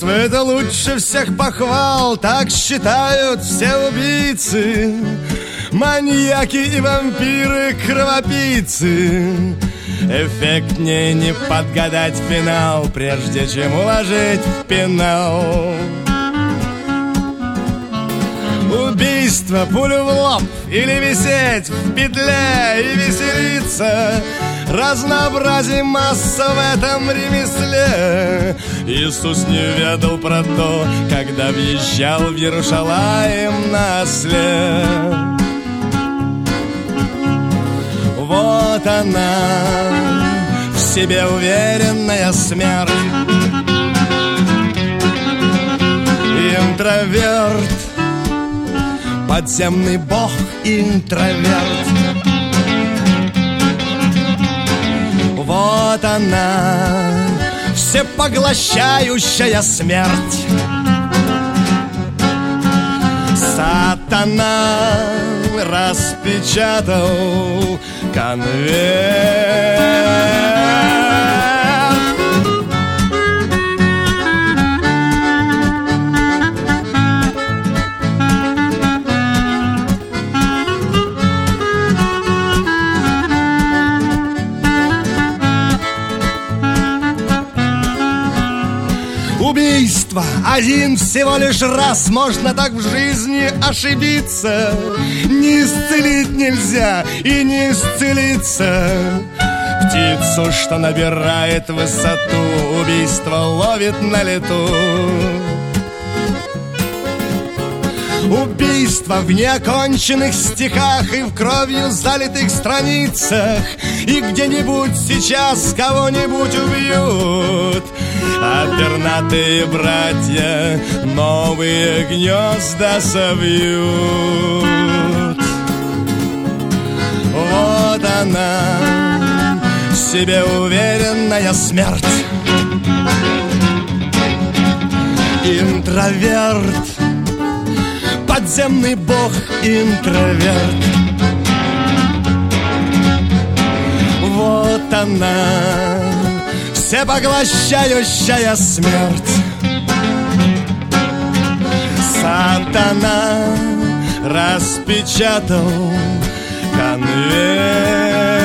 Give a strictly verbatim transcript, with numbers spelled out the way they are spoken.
Убийство — это лучше всех похвал, так считают все убийцы, маньяки и вампиры, кровопийцы. Эффектнее не подгадать финал, прежде чем уложить в пенал. Убийство, пулю в лоб или висеть в петле и веселиться. Разнообразие масса в этом ремесле. Иисус не ведал про то, когда въезжал в Иерушалаим на осле. Вот она, в себе уверенная смерть. Интроверт, подземный бог интроверт. Вот она, всепоглощающая смерть. Сатана распечатал конверт. Убийство один всего лишь раз, можно так в жизни ошибиться. Не исцелить нельзя и не исцелиться. Птицу, что набирает высоту, убийство ловит на лету. Убийство в неоконченных стихах и в кровью залитых страницах. И где-нибудь сейчас кого-нибудь убьют, а пернатые братья новые гнезда совьют. Вот она, в себе уверенная смерть. Интроверт, подземный бог интроверт. Вот она, всепоглощающая смерть. Сатана распечатал конверт.